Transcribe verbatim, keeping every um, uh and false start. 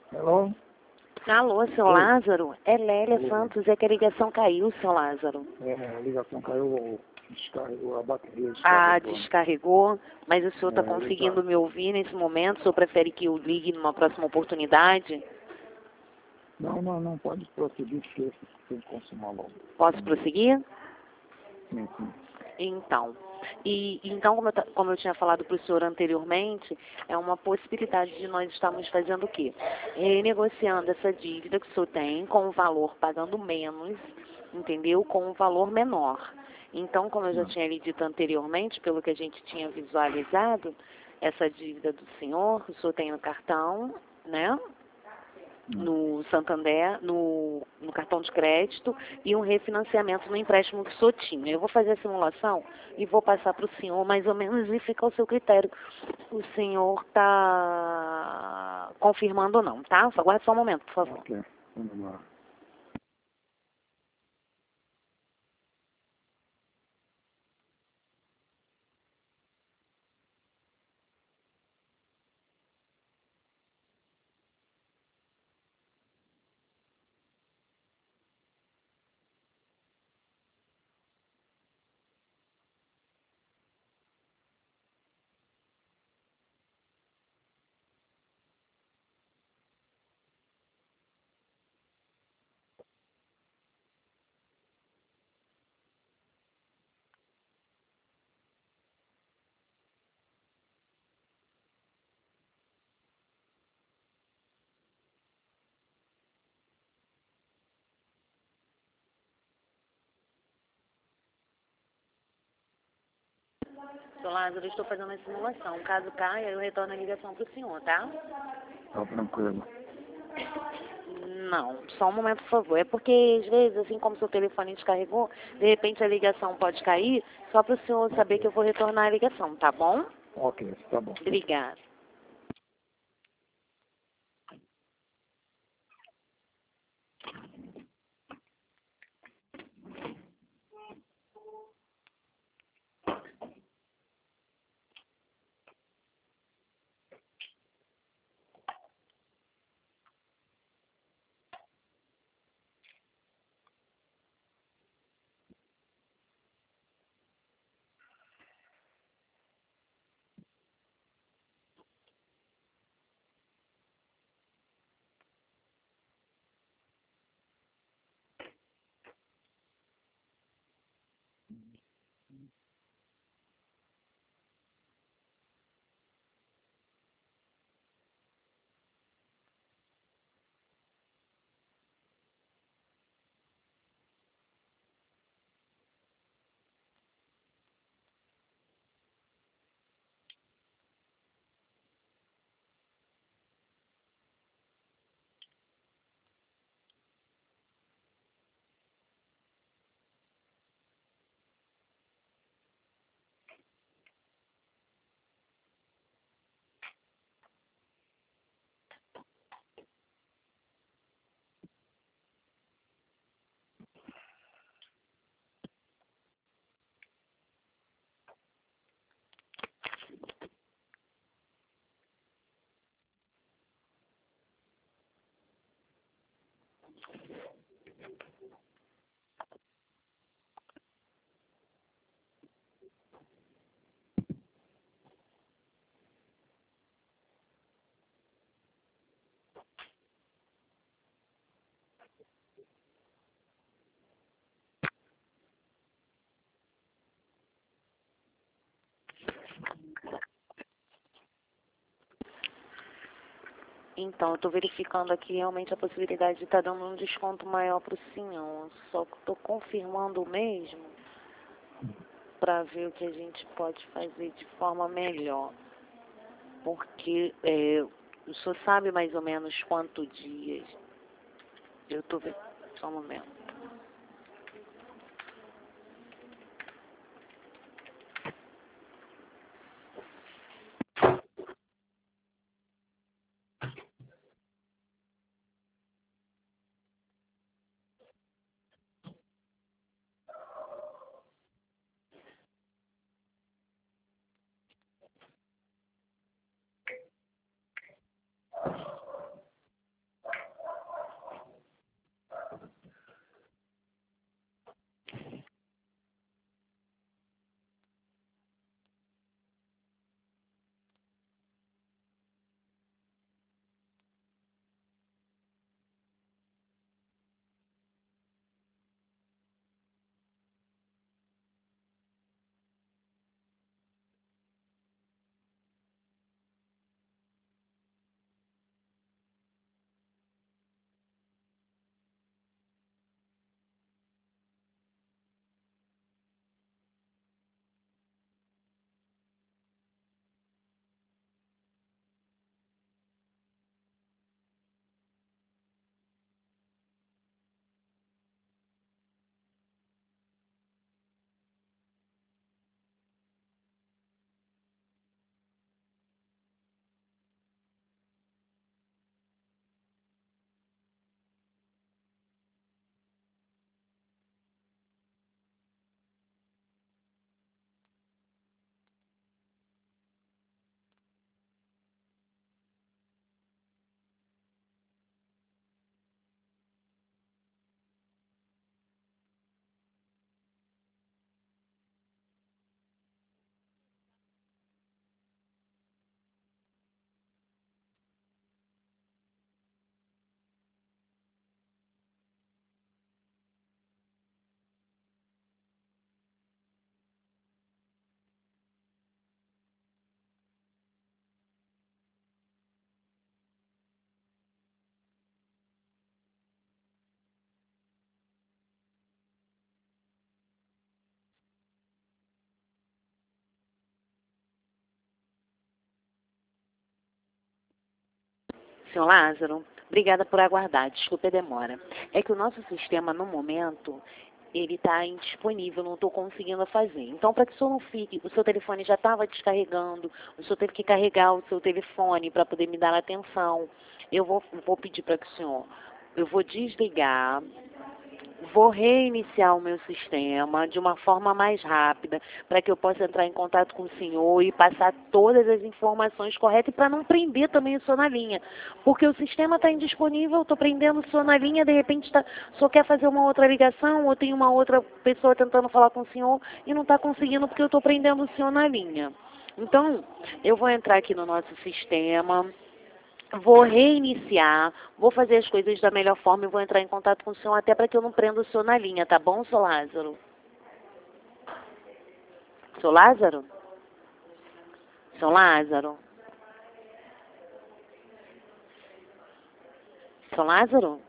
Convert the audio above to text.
Alô? Alô, seu Oi. Lázaro? É Lélia Oi. Santos, é que a ligação caiu, seu Lázaro. É, a ligação caiu, descarregou, a bateria Ah, descarregou. descarregou, mas o senhor está É, ele tá... conseguindo me ouvir nesse momento? O senhor prefere que eu ligue numa próxima oportunidade? Não, não, não, pode prosseguir, porque tem que consumar logo. Posso prosseguir? Sim, sim. Então, e então como eu, ta- como eu tinha falado para o senhor anteriormente, é uma possibilidade de nós estarmos fazendo o quê? Renegociando essa dívida que o senhor tem com o valor pagando menos, entendeu? Com um valor menor. Então, como eu já Não. tinha lhe dito anteriormente, pelo que a gente tinha visualizado, essa dívida do senhor, o senhor tem no cartão, né? No Santander, no, no cartão de crédito e um refinanciamento no empréstimo que o senhor tinha. Eu vou fazer a simulação e vou passar para o senhor mais ou menos e fica ao seu critério. O senhor está confirmando ou não, tá? Só aguarde só um momento, por favor. Ok, vamos lá. Seu Lázaro, eu estou fazendo a simulação. Caso caia, eu retorno a ligação para o senhor, tá? Tá tranquilo. Não, só um momento, por favor. É porque, às vezes, assim como seu telefone descarregou, de repente a ligação pode cair, só para o senhor saber Ok, que eu vou retornar a ligação, tá bom? ok, tá bom. Obrigada. Então, eu estou verificando aqui realmente a possibilidade de estar dando um desconto maior para o senhor. Só que estou confirmando mesmo para ver o que a gente pode fazer de forma melhor. Porque é, o senhor sabe mais ou menos quantos dias. Eu estou vendo. Só um momento. Senhor Lázaro, obrigada por aguardar, desculpe a demora. É que o nosso sistema, no momento, ele está indisponível, não estou conseguindo fazer. Então, para que o senhor não fique, o seu telefone já estava descarregando, o senhor teve que carregar o seu telefone para poder me dar atenção. Eu vou, vou pedir para que o senhor, eu vou desligar, vou reiniciar o meu sistema de uma forma mais rápida, para que eu possa entrar em contato com o senhor e passar todas as informações corretas e para não prender também o senhor na linha. Porque o sistema está indisponível, estou prendendo o senhor na linha, de repente tá, o senhor quer fazer uma outra ligação ou tem uma outra pessoa tentando falar com o senhor e não está conseguindo porque eu estou prendendo o senhor na linha. Então, eu vou entrar aqui no nosso sistema, vou reiniciar, vou fazer as coisas da melhor forma e vou entrar em contato com o senhor até para que eu não prenda o senhor na linha, tá bom, senhor Lázaro? Senhor Lázaro? Senhor Lázaro? Senhor Lázaro?